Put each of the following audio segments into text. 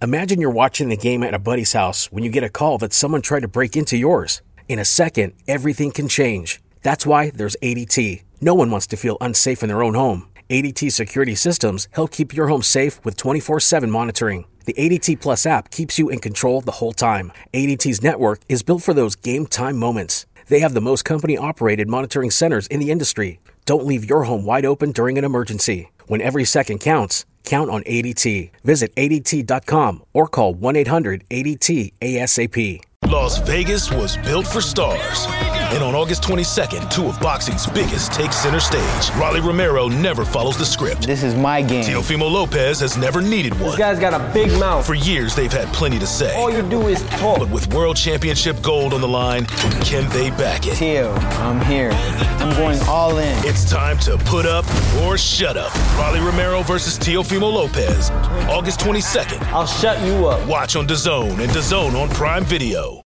Imagine you're watching the game at a buddy's house when you get a call that someone tried to break into yours. In a second, everything can change. That's why there's ADT. No one wants to feel unsafe in their own home. ADT security systems help keep your home safe with 24/7 monitoring. The ADT Plus app keeps you in control the whole time. ADT's network is built for those game time moments. They have the most company-operated monitoring centers in the industry. Don't leave your home wide open during an emergency. When every second counts, count on ADT. Visit ADT.com or call 1-800-ADT-ASAP. Las Vegas was built for stars. And on August 22nd, two of boxing's biggest take center stage. Rolly Romero never follows the script. This is my game. Teofimo Lopez has never needed one. This guy's got a big mouth. For years, they've had plenty to say. All you do is talk. But with World Championship gold on the line, can they back it? Teo, I'm here. I'm going all in. It's time to put up or shut up. Rolly Romero versus Teofimo Lopez. August 22nd. I'll shut you up. Watch on DAZN and DAZN on Prime Video.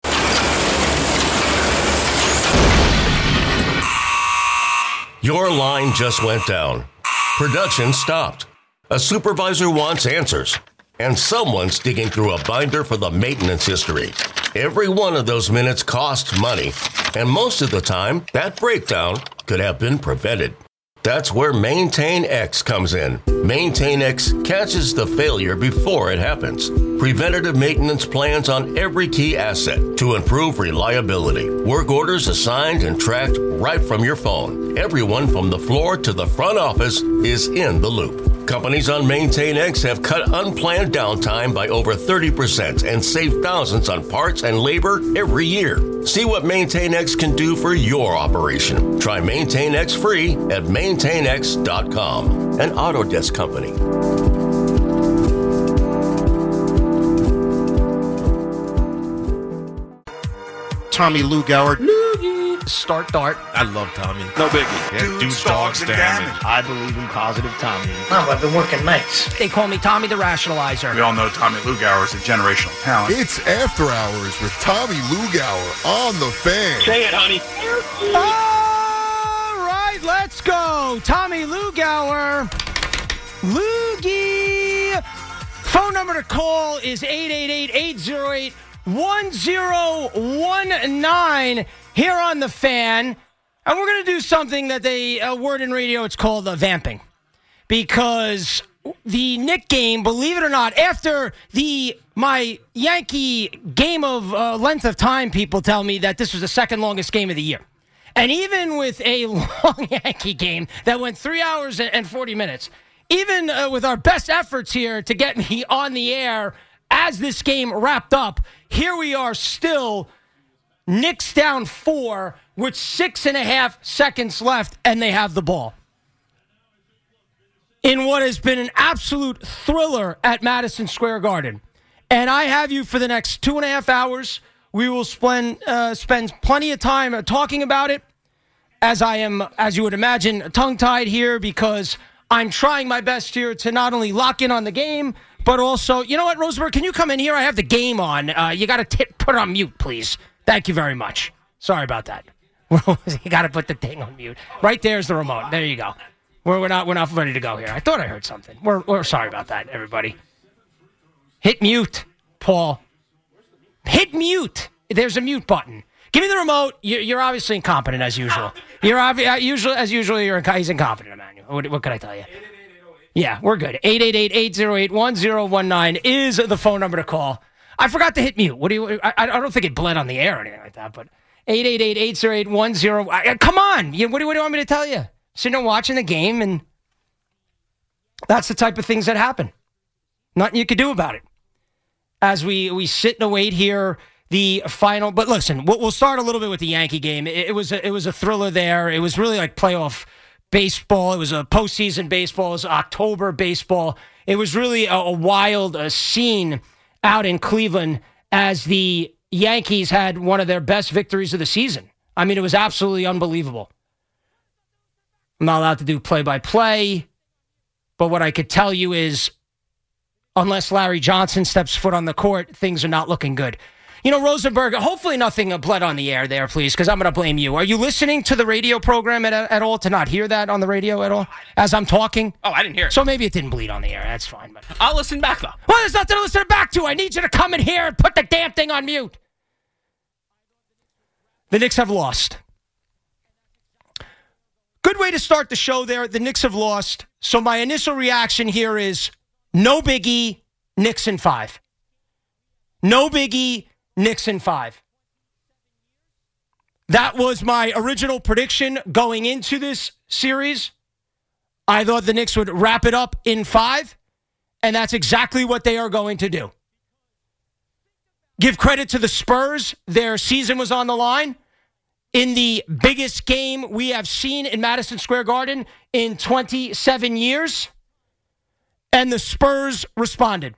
Your line just went down. Production stopped. A supervisor wants answers. And someone's digging through a binder for the maintenance history. Every one of those minutes costs money. And most of the time, that breakdown could have been prevented. That's where Maintain X comes in. Maintain X catches the failure before it happens. Preventative maintenance plans on every key asset to improve reliability. Work orders assigned and tracked right from your phone. Everyone from the floor to the front office is in the loop. Companies on Maintain X have cut unplanned downtime by over 30% and saved thousands on parts and labor every year. See what Maintain X can do for your operation. Try Maintain X free at maintainx.com. An Autodesk company. Tommy Lugauer. Start Dart. I love Tommy. No biggie. Yeah, dudes, dogs, damage. I believe in positive Tommy. No, I've been working nights. They call me Tommy the Rationalizer. We all know Tommy Lugauer is a generational talent. It's After Hours with Tommy Lugauer on The Fan. Say it, honey. All right, let's go. Tommy Lugauer. Loogie. Phone number to call is 888-808-1019 here on The Fan. And we're going to do something that a word in radio, it's called vamping. Because the Knick game, believe it or not, after my Yankee game of length of time, people tell me that this was the second longest game of the year. And even with a long Yankee game that went 3 hours and 40 minutes, even with our best efforts here to get me on the air as this game wrapped up, here we are still Knicks down 4 with 6.5 seconds left, and they have the ball. In what has been an absolute thriller at Madison Square Garden. And I have you for the next 2.5 hours. We will spend plenty of time talking about it, as I am, as you would imagine, tongue-tied here, because I'm trying my best here to not only lock in on the game, but also, you know what, Rosenberg, can you come in here? I have the game on. You got to put it on mute, please. Thank you very much. Sorry about that. You got to put the thing on mute. Right there's the remote. There you go. We're not ready to go here. I thought I heard something. We're sorry about that, everybody. Hit mute, Paul. Hit mute. There's a mute button. Give me the remote. You're obviously incompetent as usual. He's incompetent, Emmanuel. What can I tell you? Yeah, we're good. 888-808-1019 is the phone number to call. I forgot to hit mute. I don't think it bled on the air or anything like that, but 888-808-10. Come on. What do you want me to tell you? Sitting there watching the game, and that's the type of things that happen. Nothing you could do about it. As we sit and await here the final. But listen, we'll start a little bit with the Yankee game. It was a thriller there. It was really like playoff baseball. It was a postseason baseball. It was October baseball. It was really a wild scene out in Cleveland as the Yankees had one of their best victories of the season. I mean, it was absolutely unbelievable. I'm not allowed to do play-by-play, but what I could tell you is unless Larry Johnson steps foot on the court, things are not looking good. Rosenberg, hopefully nothing bled on the air there, please, because I'm going to blame you. Are you listening to the radio program at all to not hear that on the radio at all as I'm talking? Oh, I didn't hear it. So maybe it didn't bleed on the air. That's fine. But I'll listen back, though. Well, there's nothing to listen back to. I need you to come in here and put the damn thing on mute. The Knicks have lost. Good way to start the show there. The Knicks have lost. So my initial reaction here is no biggie, Knicks in 5. No biggie, Knicks in 5. That was my original prediction going into this series. I thought the Knicks would wrap it up in 5, and that's exactly what they are going to do. Give credit to the Spurs. Their season was on the line in the biggest game we have seen in Madison Square Garden in 27 years, and the Spurs responded.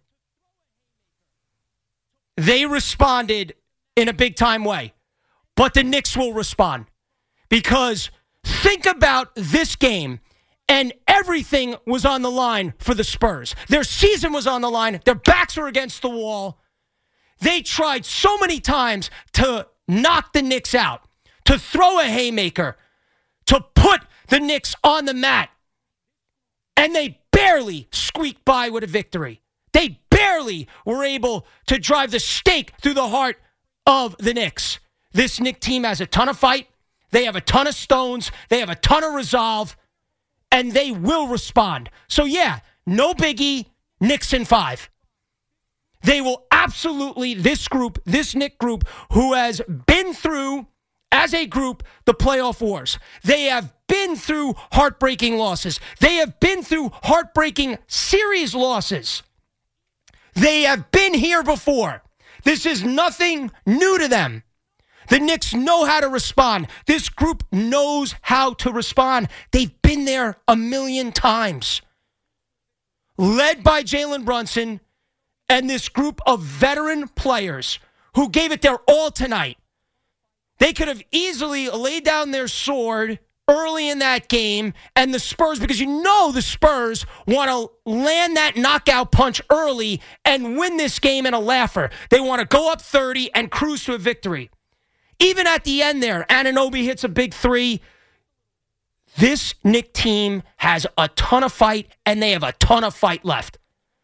They responded in a big-time way. But the Knicks will respond. Because think about this game, and everything was on the line for the Spurs. Their season was on the line. Their backs were against the wall. They tried so many times to knock the Knicks out, to throw a haymaker, to put the Knicks on the mat. And they barely squeaked by with a victory. They barely were able to drive the stake through the heart of the Knicks. This Knicks team has a ton of fight. They have a ton of stones. They have a ton of resolve. And they will respond. So, yeah, no biggie, Knicks in 5. They will absolutely, this group, this Knicks group, who has been through, as a group, the playoff wars. They have been through heartbreaking losses. They have been through heartbreaking series losses. They have been here before. This is nothing new to them. The Knicks know how to respond. This group knows how to respond. They've been there a million times. Led by Jalen Brunson and this group of veteran players who gave it their all tonight. They could have easily laid down their sword early in that game, and the Spurs, because the Spurs want to land that knockout punch early and win this game in a laugher. They want to go up 30 and cruise to a victory. Even at the end there, Anunoby hits a big 3. This Knicks team has a ton of fight, and they have a ton of fight left.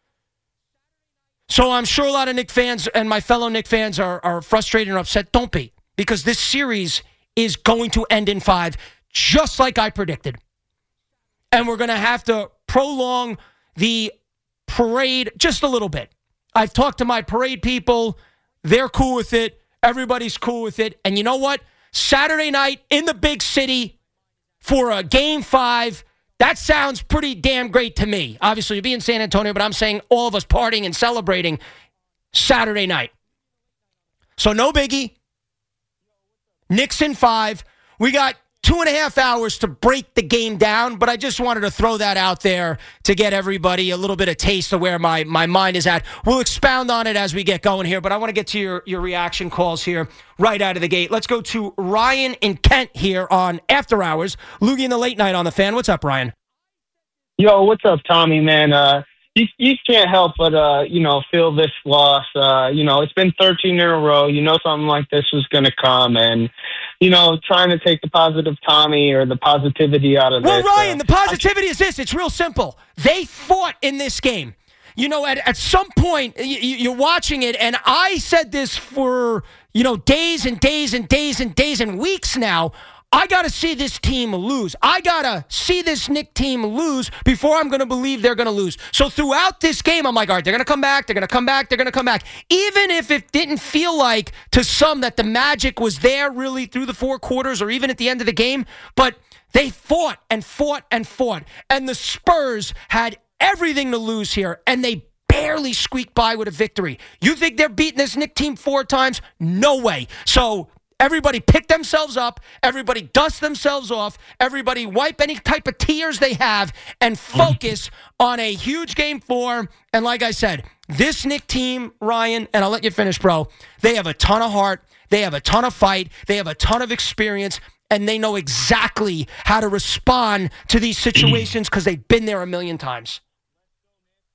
So I'm sure a lot of Knicks fans and my fellow Knicks fans are frustrated and upset. Don't be, because this series is going to end in 5, just like I predicted. And we're going to have to prolong the parade just a little bit. I've talked to my parade people. They're cool with it. Everybody's cool with it. And you know what? Saturday night in the big city for a Game 5, that sounds pretty damn great to me. Obviously, you'll be in San Antonio, but I'm saying all of us partying and celebrating Saturday night. So no biggie. Knicks in 5. We got 2.5 hours to break the game down, but I just wanted to throw that out there to get everybody a little bit of taste of where my mind is at. We'll expound on it as we get going here, but I want to get to your reaction calls here right out of the gate. Let's go to Ryan in Kent here on After Hours. Loogie in the Late Night on the Fan. What's up, Ryan? Yo, what's up, Tommy, man? You can't help but, feel this loss. It's been 13 in a row. Something like this was going to come. And, trying to take the positive Tommy or the positivity out of this. Well, Ryan, the positivity is this. It's real simple. They fought in this game. At some point, you're watching it, and I said this for, days and days and days and days and weeks now. I got to see this team lose. I got to see this Knicks team lose before I'm going to believe they're going to lose. So throughout this game, I'm like, all right, they're going to come back. They're going to come back. They're going to come back. Even if it didn't feel like to some that the magic was there really through the 4 quarters or even at the end of the game, but they fought and fought and fought. And the Spurs had everything to lose here, and they barely squeaked by with a victory. You think they're beating this Knicks team 4 times? No way. So everybody pick themselves up. Everybody dust themselves off. Everybody wipe any type of tears they have and focus on a huge Game 4. And like I said, this Knicks team, Ryan, and I'll let you finish, bro, they have a ton of heart. They have a ton of fight. They have a ton of experience. And they know exactly how to respond to these situations because they've been there a million times.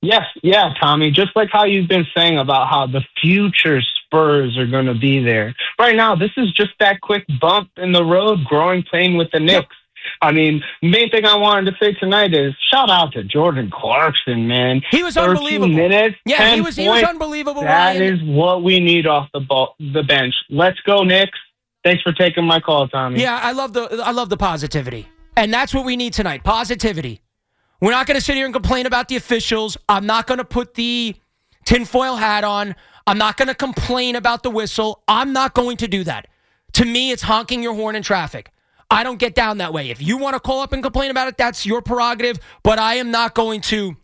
Yes, yeah, Tommy. Just like how you've been saying about how the future Spurs are going to be there. Right now, this is just that quick bump in the road, growing pain with the Knicks. I mean, main thing I wanted to say tonight is shout out to Jordan Clarkson, man. He was unbelievable. Minutes, yeah, he was unbelievable. That Ryan. is what we need off the bench. Let's go, Knicks. Thanks for taking my call, Tommy. Yeah, I love the positivity. And that's what we need tonight, positivity. We're not going to sit here and complain about the officials. I'm not going to put the tinfoil hat on. I'm not going to complain about the whistle. I'm not going to do that. To me, it's honking your horn in traffic. I don't get down that way. If you want to call up and complain about it, that's your prerogative, but I am not going to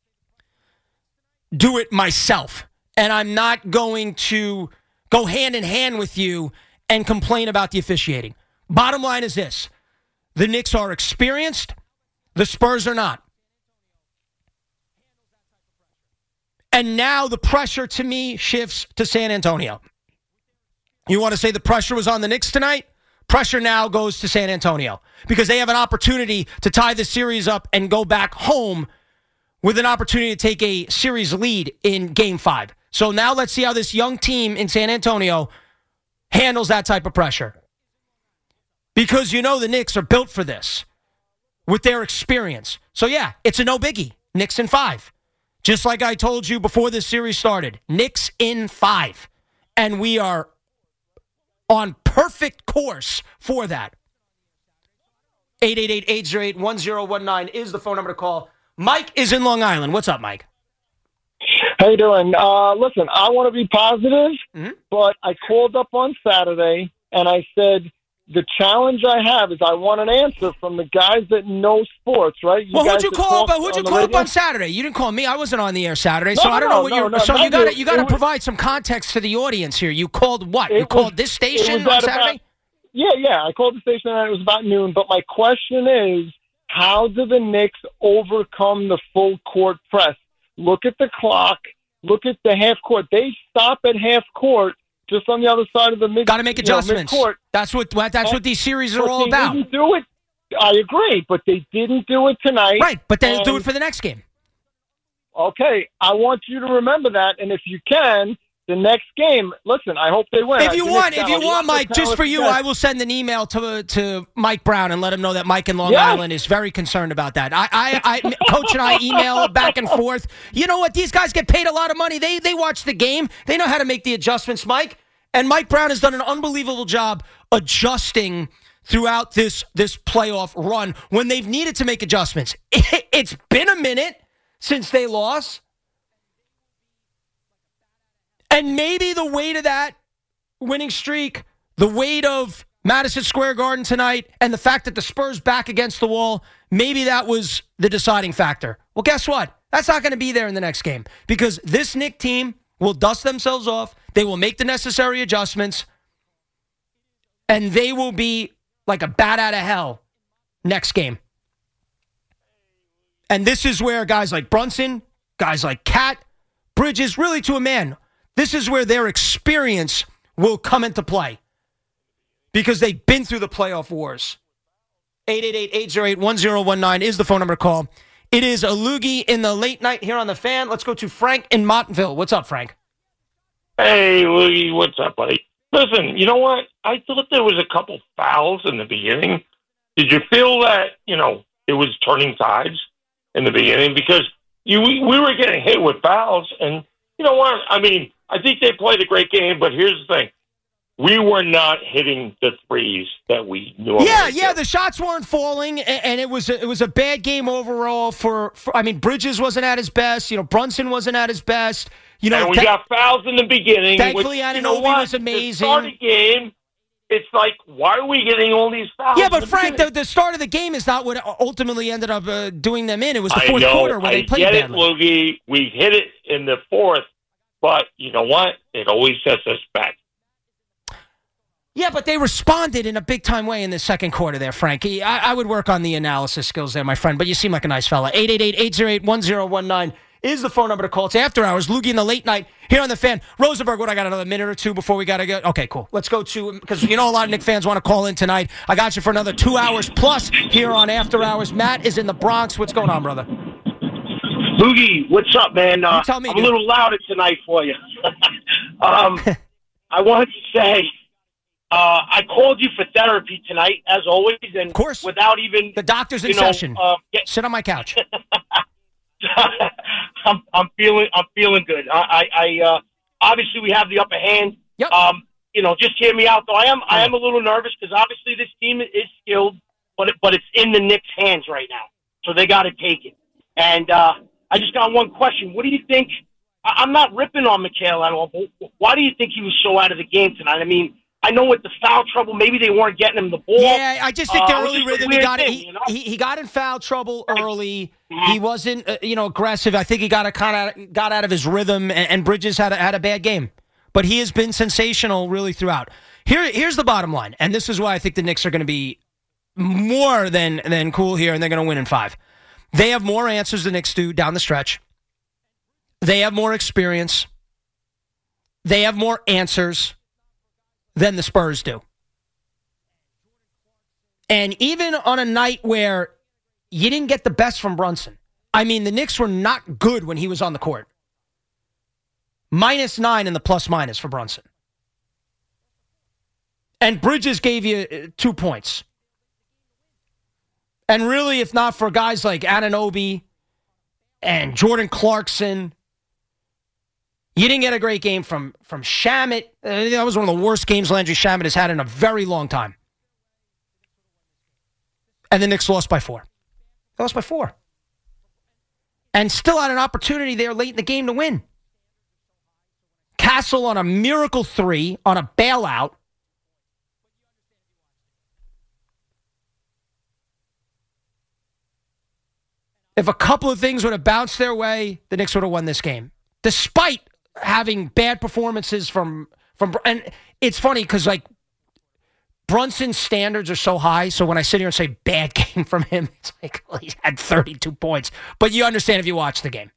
do it myself. And I'm not going to go hand in hand with you and complain about the officiating. Bottom line is this. The Knicks are experienced. The Spurs are not. And now the pressure to me shifts to San Antonio. You want to say the pressure was on the Knicks tonight? Pressure now goes to San Antonio because they have an opportunity to tie the series up and go back home with an opportunity to take a series lead in Game 5. So now let's see how this young team in San Antonio handles that type of pressure. Because you know the Knicks are built for this with their experience. So yeah, it's a no biggie. Knicks in 5. Just like I told you before this series started. Knicks in 5. And we are on perfect course for that. 888-808-1019 is the phone number to call. Mike is in Long Island. What's up, Mike? How you doing? Listen, I want to be positive, but I called up on Saturday and I said, the challenge I have is I want an answer from the guys that know sports, right? Well, who'd you call up on Saturday? You didn't call me. I wasn't on the air Saturday, so I don't know what you're. So you got to provide some context to the audience here. You called what? You called this station on Saturday? Yeah. I called the station and it was about noon. But my question is, how do the Knicks overcome the full court press? Look at the clock. Look at the half court. They stop at half court. Just on the other side of the mid. Got to make adjustments. Mid-court. That's what these series are all about. They didn't do it. I agree, but they didn't do it tonight. Right, but they'll do it for the next game. Okay, I want you to remember that, and if you can, the next game. Listen, I hope they win. If you want, Mike, just for you, I will send an email to Mike Brown and let him know that Mike in Long Island is very concerned about that. Coach and I email back and forth. You know what? These guys get paid a lot of money. They watch the game. They know how to make the adjustments, Mike. And Mike Brown has done an unbelievable job adjusting throughout this playoff run when they've needed to make adjustments. It's been a minute since they lost. And maybe the weight of that winning streak, the weight of Madison Square Garden tonight, and the fact that the Spurs back against the wall, maybe that was the deciding factor. Well, guess what? That's not going to be there in the next game because this Knicks team will dust themselves off. They will make the necessary adjustments, and they will be like a bat out of hell next game. And this is where guys like Brunson, guys like Cat, Bridges, really to a man, this is where their experience will come into play because they've been through the playoff wars. 888-808-1019 is the phone number to call. It is a loogie in the late night here on The Fan. Let's go to Frank in Montville. What's up, Frank? Hey, Loogie, what's up, buddy? Listen, you know what? I thought there was a couple fouls in the beginning. Did you feel that, it was turning tides in the beginning? Because we were getting hit with fouls, and you know what? I mean, I think they played a great game, but here's the thing. We were not hitting the threes that we normally Yeah, the shots weren't falling, and it was a bad game overall for Bridges wasn't at his best. Brunson wasn't at his best. And we got fouls in the beginning. Thankfully, Anunoby was amazing. To start a game, it's like, why are we getting all these fouls? Yeah, but Frank, the start of the game is not what ultimately ended up doing them in. It was the fourth quarter where they played badly. I get it, Loogie. We hit it in the fourth, but you know what? It always sets us back. Yeah, but they responded in a big-time way in the second quarter there, Frankie. I would work on the analysis skills there, my friend, but you seem like a nice fella. 888-808-1019 is the phone number to call. It's After Hours, Loogie in the late night here on The Fan. Rosenberg, I got another minute or two before we got to go? Okay, cool. Let's go to, because a lot of Knicks fans want to call in tonight. I got you for another 2 hours plus here on After Hours. Matt is in the Bronx. What's going on, brother? Loogie, what's up, man? tell me, I'm a little louder tonight for you. I wanted to say, I called you for therapy tonight, as always, and of course, without even the doctor's in session. Sit on my couch. I'm feeling good. I obviously we have the upper hand. Yep. Just hear me out though. I am a little nervous because obviously this team is skilled, but it's in the Knicks' hands right now, so they got to take it. And I just got one question. What do you think? I'm not ripping on Mikal at all, but why do you think he was so out of the game tonight? I mean, I know with the foul trouble, maybe they weren't getting him the ball. Yeah, I just think the early rhythm, he got in foul trouble early. Mm-hmm. He wasn't, aggressive. I think he got out of his rhythm, and Bridges had a bad game. But he has been sensational really throughout. Here's the bottom line, and this is why I think the Knicks are going to be more than cool here, and they're going to win in 5. They have more answers than the Knicks do down the stretch. They have more experience. They have more answers than the Spurs do. And even on a night where you didn't get the best from Brunson, I mean, the Knicks were not good when he was on the court. -9 in the plus-minus for Brunson. And Bridges gave you 2 points. And really, if not for guys like Anunoby and Jordan Clarkson, you didn't get a great game from Shamet. That was one of the worst games Landry Shamet has had in a very long time. And the Knicks lost by 4. They lost by 4. And still had an opportunity there late in the game to win. Castle on a miracle 3 on a bailout. If a couple of things would have bounced their way, the Knicks would have won this game. Despite having bad performances from and it's funny because Brunson's standards are so high, so when I sit here and say bad game from him, it's like, well, he's had 32 points. But you understand if you watch the game.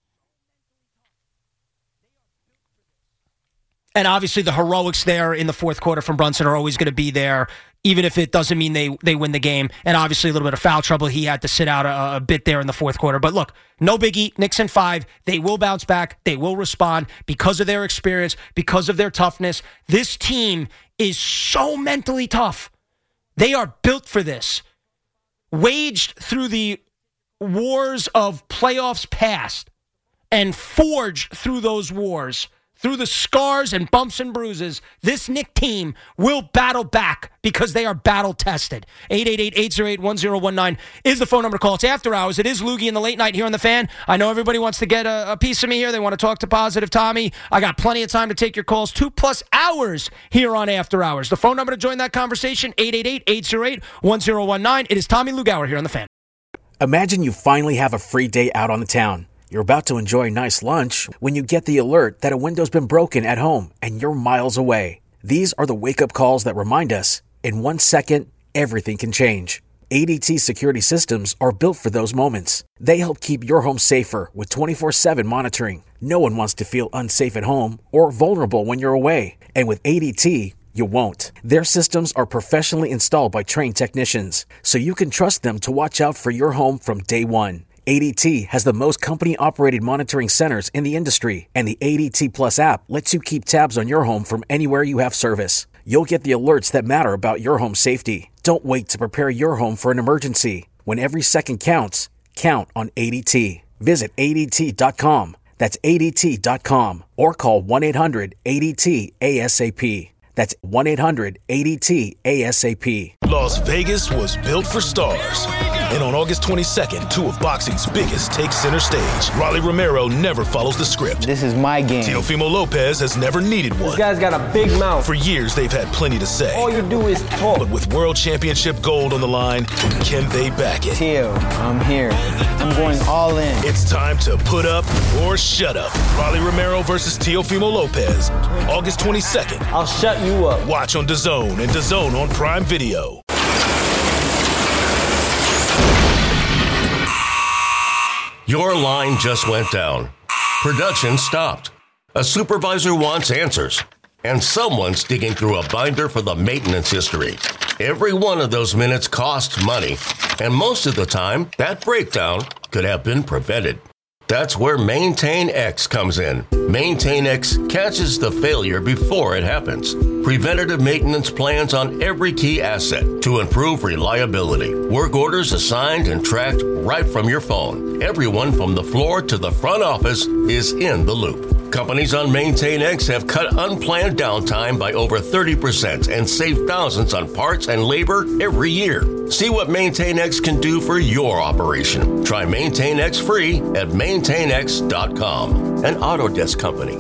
And obviously the heroics there in the fourth quarter from Brunson are always going to be there, even if it doesn't mean they win the game. And obviously a little bit of foul trouble. He had to sit out a bit there in the fourth quarter. But look, no biggie. Knicks in 5. They will bounce back. They will respond because of their experience, because of their toughness. This team is so mentally tough. They are built for this. Waged through the wars of playoffs past and forged through those wars. Through the scars and bumps and bruises, this Knick team will battle back because they are battle-tested. 888-808-1019 is the phone number to call. It's After Hours. It is Loogie in the late night here on the Fan. I know everybody wants to get a piece of me here. They want to talk to Positive Tommy. I got plenty of time to take your calls. 2+ hours here on After Hours. The phone number to join that conversation, 888-808-1019. It is Tommy Lugauer here on the Fan. Imagine you finally have a free day out on the town. You're about to enjoy a nice lunch when you get the alert that a window's been broken at home and you're miles away. These are the wake-up calls that remind us, in 1 second, everything can change. ADT security systems are built for those moments. They help keep your home safer with 24/7 monitoring. No one wants to feel unsafe at home or vulnerable when you're away. And with ADT, you won't. Their systems are professionally installed by trained technicians, so you can trust them to watch out for your home from day one. ADT has the most company-operated monitoring centers in the industry, and the ADT Plus app lets you keep tabs on your home from anywhere you have service. You'll get the alerts that matter about your home safety. Don't wait to prepare your home for an emergency. When every second counts, count on ADT. Visit ADT.com. That's ADT.com. Or call 1-800-ADT-ASAP. That's 1-800-ADT-ASAP. Las Vegas was built for stars. And on August 22nd, 2 of boxing's biggest take center stage. Rolly Romero never follows the script. This is my game. Teofimo Lopez has never needed one. This guy's got a big mouth. For years, they've had plenty to say. All you do is talk. But with world championship gold on the line, can they back it? Teo, I'm here. I'm going all in. It's time to put up or shut up. Rolly Romero versus Teofimo Lopez. August 22nd. I'll shut you up. Watch on DAZN and DAZN on Prime Video. Your line just went down. Production stopped. A supervisor wants answers. And someone's digging through a binder for the maintenance history. Every one of those minutes costs money. And most of the time, that breakdown could have been prevented. That's where Maintain X comes in. Maintain X catches the failure before it happens. Preventative maintenance plans on every key asset to improve reliability. Work orders assigned and tracked right from your phone. Everyone from the floor to the front office is in the loop. Companies on Maintain X have cut unplanned downtime by over 30% and saved thousands on parts and labor every year. See what Maintain X can do for your operation. Try Maintain X free at maintainx.com, an Autodesk company.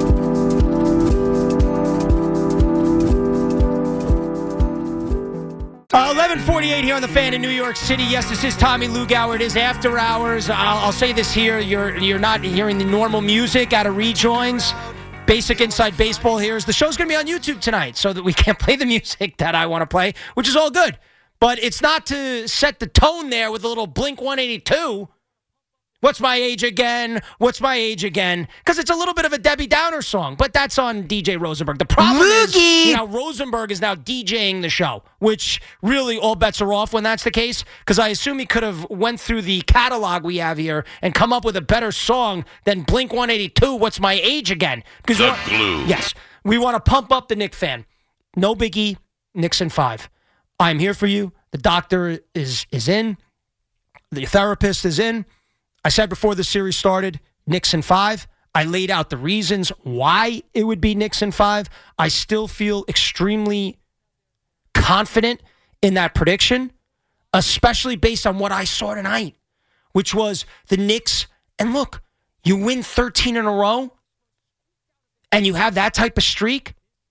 11:48 here on the Fan in New York City. Yes, this is Tommy Lugauer. It is after hours. I'll say this here: you're not hearing the normal music out of rejoins. Basic Inside Baseball here is the show's going to be on YouTube tonight, so that we can't play the music that I want to play, which is all good. But it's not to set the tone there with a little Blink 182. What's my age again? What's my age again? Because it's a little bit of a Debbie Downer song, but that's on DJ Rosenberg. The problem is, Rosenberg is now DJing the show, which really all bets are off when that's the case, because I assume he could have went through the catalog we have here and come up with a better song than Blink 182, What's My Age Again? The glue. Yes, we want to pump up the Knick fan. No biggie, Knicks in 5. I'm here for you. The doctor is in. The therapist is in. I said before the series started, Knicks in 5. I laid out the reasons why it would be Knicks in 5. I still feel extremely confident in that prediction, especially based on what I saw tonight, which was the Knicks. And look, you win 13 in a row, and you have that type of streak.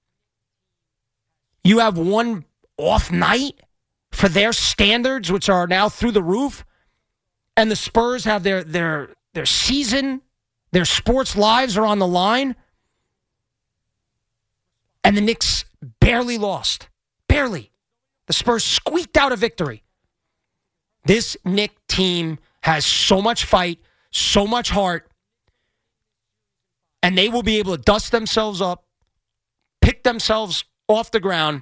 You have one off night for their standards, which are now through the roof. And the Spurs have their season, their sports lives are on the line. And the Knicks barely lost. Barely. The Spurs squeaked out a victory. This Knicks team has so much fight, so much heart, and they will be able to dust themselves up, pick themselves off the ground,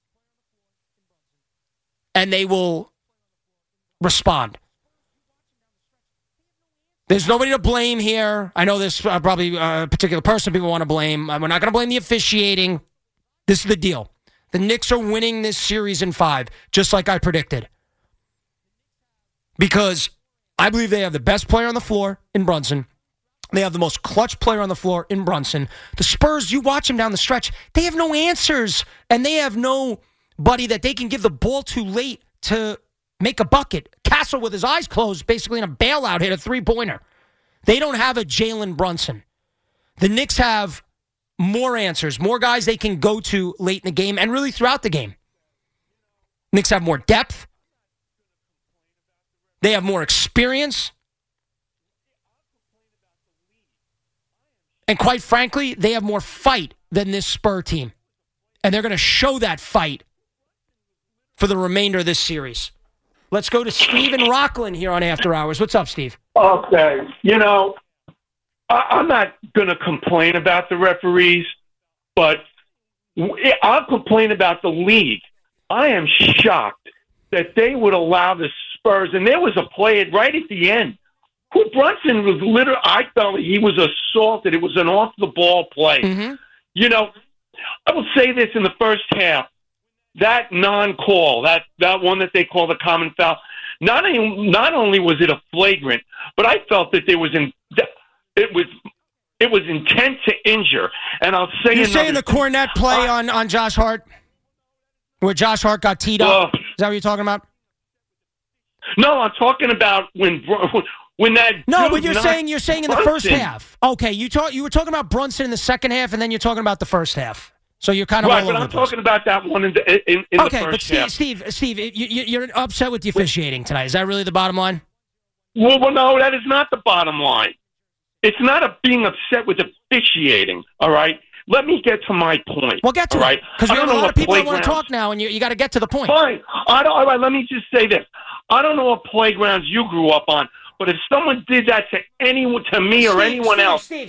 and they will respond. There's nobody to blame here. I know there's probably a particular person people want to blame. We're not going to blame the officiating. This is the deal. The Knicks are winning this series in 5, just like I predicted. Because I believe they have the best player on the floor in Brunson. They have the most clutch player on the floor in Brunson. The Spurs, you watch them down the stretch, they have no answers. And they have nobody that they can give the ball to late to make a bucket. Castle with his eyes closed, basically in a bailout, hit a three-pointer. They don't have a Jalen Brunson. The Knicks have more answers, more guys they can go to late in the game and really throughout the game. Knicks have more depth. They have more experience. And quite frankly, they have more fight than this Spur team. And they're going to show that fight for the remainder of this series. Let's go to Steve in Rockland here on After Hours. What's up, Steve? Okay. I'm not going to complain about the referees, but I'll complain about the league. I am shocked that they would allow the Spurs, and there was a play right at the end. Brunson was literally, I felt he was assaulted. It was an off-the-ball play. Mm-hmm. I will say this in the first half. That non-call, that one that they call the common foul, not only was it a flagrant, but I felt that it was intent to injure. And I'll say you're saying the Cornette play on Josh Hart, where Josh Hart got teed up. Is that what you're talking about? No, I'm talking about when that. No, but you're saying in the first half. Okay, you were talking about Brunson in the second half, and then you're talking about the first half. So you're kind of right, all over but I'm the place. talking about that one in the first half. Okay, but Steve, you're upset with the officiating tonight. Is that really the bottom line? Well, no, that is not the bottom line. It's not being upset with officiating, all right? Let me get to my point. Well, get to it, because we have a lot of people that want to talk now, and you got to get to the point. Fine. All right, let me just say this. I don't know what playgrounds you grew up on, but if someone did that to me or anyone else... Steve,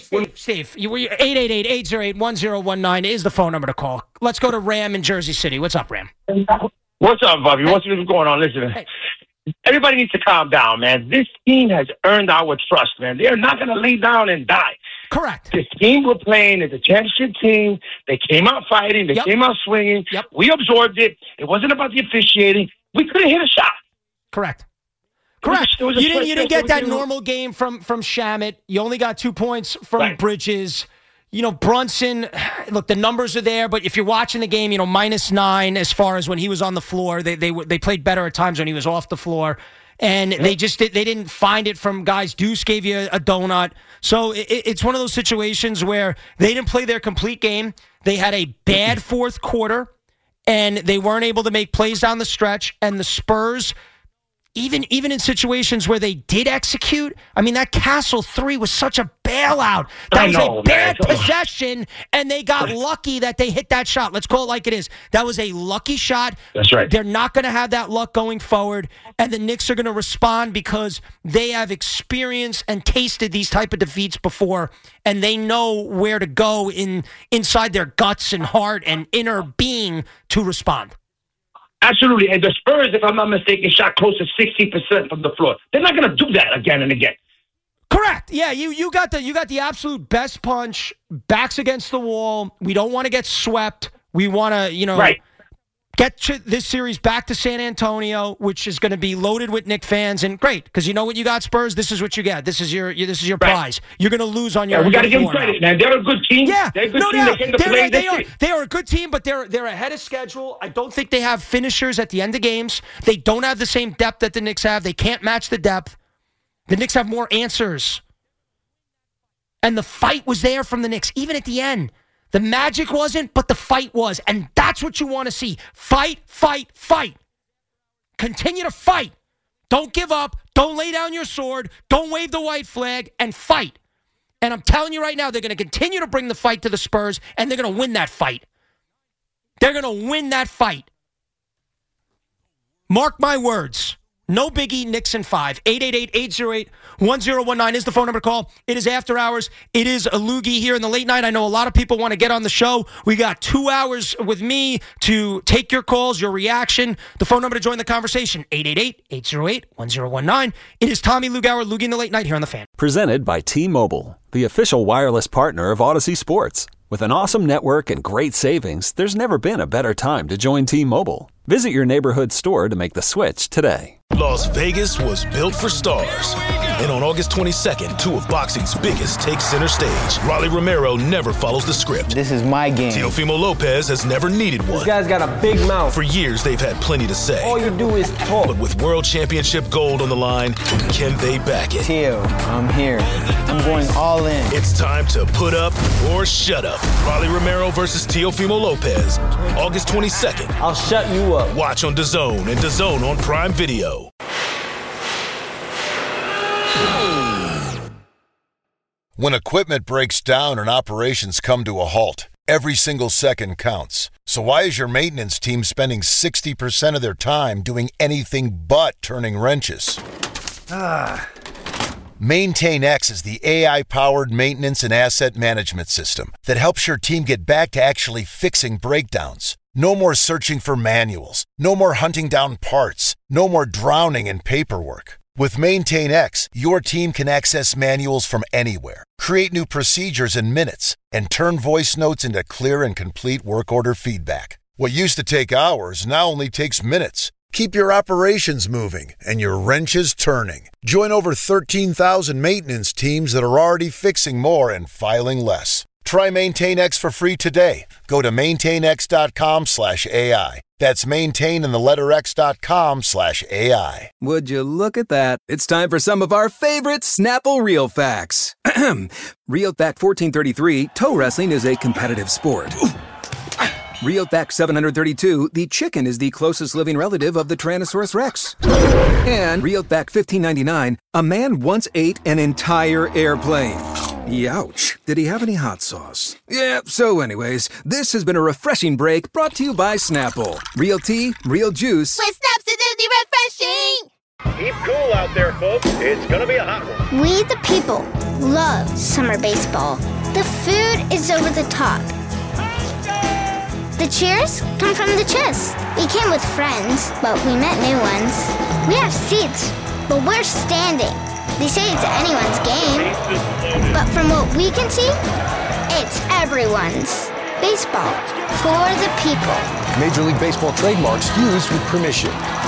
888-808-1019 is the phone number to call. Let's go to Ram in Jersey City. What's up, Ram? What's up, Bobby? What's going on? Listen, everybody needs to calm down, man. This team has earned our trust, man. They're not going to lay down and die. Correct. This team we're playing is a championship team. They came out fighting. They came out swinging. Yep. We absorbed it. It wasn't about the officiating. We couldn't hit a shot. Correct. Correct. It was a You didn't get that everything- normal game from Shamet. You only got 2 points from Bridges. You know, Brunson, look, the numbers are there, but if you're watching the game, you know, -9 as far as when he was on the floor. They played better at times when he was off the floor. And they didn't find it from guys. Deuce gave you a donut. So it's one of those situations where they didn't play their complete game. They had a bad fourth quarter, and they weren't able to make plays down the stretch. And the Spurs, even in situations where they did execute, I mean, that Castle 3 was such a bailout. That was a bad possession, and they got lucky that they hit that shot. Let's call it like it is. That was a lucky shot. That's right. They're not going to have that luck going forward, and the Knicks are going to respond because they have experienced and tasted these type of defeats before, and they know where to go inside their guts and heart and inner being to respond. Absolutely. And the Spurs, if I'm not mistaken, shot close to 60% from the floor. They're not going to do that again and again. Correct. Yeah, you got the absolute best punch. Backs against the wall. We don't want to get swept. We want to, get this series back to San Antonio, which is going to be loaded with Knicks fans. And great, because you know what you got, Spurs. This is what you get. This is your prize. You're going to lose on your. We got to give them credit, man. They're a good team. Yeah, they're a good team. They came to play. They are a good team, but they're ahead of schedule. I don't think they have finishers at the end of games. They don't have the same depth that the Knicks have. They can't match the depth. The Knicks have more answers. And the fight was there from the Knicks, even at the end. The magic wasn't, but the fight was. And that's what you want to see. Fight, fight, fight. Continue to fight. Don't give up. Don't lay down your sword. Don't wave the white flag, and fight. And I'm telling you right now, they're going to continue to bring the fight to the Spurs, and they're going to win that fight. They're going to win that fight. Mark my words. No biggie, Knicks in 5. 888-808-1019 is the phone number to call. It is after hours. It is a loogie here in the late night. I know a lot of people want to get on the show. We got 2 hours with me to take your calls, your reaction. The phone number to join the conversation, 888-808-1019. It is Tommy Lugauer, Loogie in the Late Night here on The Fan. Presented by T-Mobile, the official wireless partner of Odyssey Sports. With an awesome network and great savings, there's never been a better time to join T-Mobile. Visit your neighborhood store to make the switch today. Las Vegas was built for stars. And on August 22nd, 2 of boxing's biggest take center stage. Rolly Romero never follows the script. This is my game. Teofimo Lopez has never needed one. This guy's got a big mouth. For years, they've had plenty to say. All you do is talk. But with world championship gold on the line, can they back it? Teo, I'm here. I'm going all in. It's time to put up or shut up. Rolly Romero versus Teofimo Lopez. August 22nd. I'll shut you up. Watch on DAZN and DAZN on Prime Video. When equipment breaks down and operations come to a halt, every single second counts. So why is your maintenance team spending 60% of their time doing anything but turning wrenches? MaintainX is the AI-powered maintenance and asset management system that helps your team get back to actually fixing breakdowns. No more searching for manuals. No more hunting down parts. No more drowning in paperwork. With MaintainX, your team can access manuals from anywhere, create new procedures in minutes, and turn voice notes into clear and complete work order feedback. What used to take hours now only takes minutes. Keep your operations moving and your wrenches turning. Join over 13,000 maintenance teams that are already fixing more and filing less. Try MaintainX for free today. Go to maintainx.com/AI. That's maintain and the letter x.com/AI. Would you look at that? It's time for some of our favorite Snapple Real Facts. Real Fact 1433, toe wrestling is a competitive sport. Real Fact 732, the chicken is the closest living relative of the Tyrannosaurus Rex. And Real Fact 1599, a man once ate an entire airplane. Youch. Did he have any hot sauce? Yeah, so anyways, this has been a refreshing break brought to you by Snapple. Real tea, real juice. With Snaps, it's refreshing! Keep cool out there, folks. It's gonna be a hot one. We, the people, love summer baseball. The food is over the top. The cheers come from the chest. We came with friends, but we met new ones. We have seats, but we're standing. They say it's anyone's game, but from what we can see, it's everyone's. Baseball, for the people. Major League Baseball trademarks used with permission.